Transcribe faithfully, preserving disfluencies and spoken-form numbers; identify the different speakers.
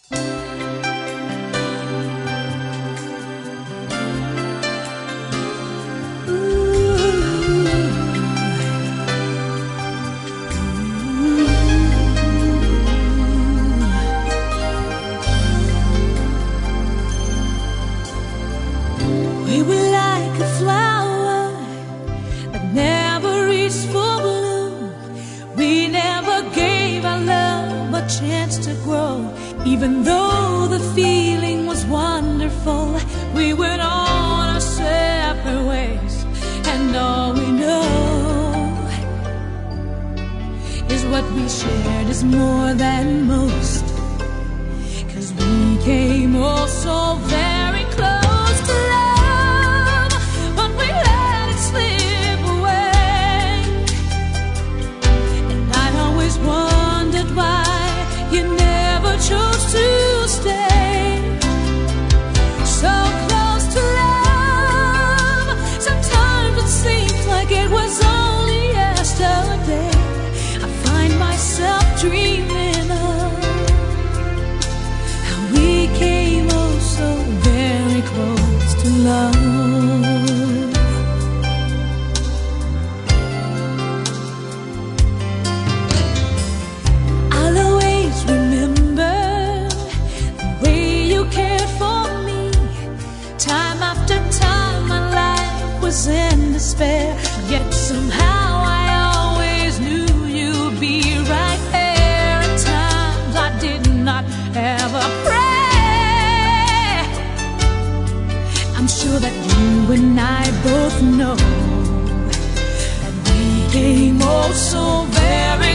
Speaker 1: We were like a flower that never reached full bloom. We never gave our love a chance to grow. Even though the feeling was wonderful, we went on our separate ways. And all we know is what we shared is more than most. 'Cause we came oh so very close to love, but we let it slip away. And I always wondered why you never chose to stay. So close to love, sometimes it seems like it was only yesterday. I find myself dreaming of how we came oh so very close to love. I'll always remember the way you cared for me. Time after time my life was in despair, yet somehow I always knew you'd be right there. At times I did not ever pray. I'm sure that you and I both know that we came oh so very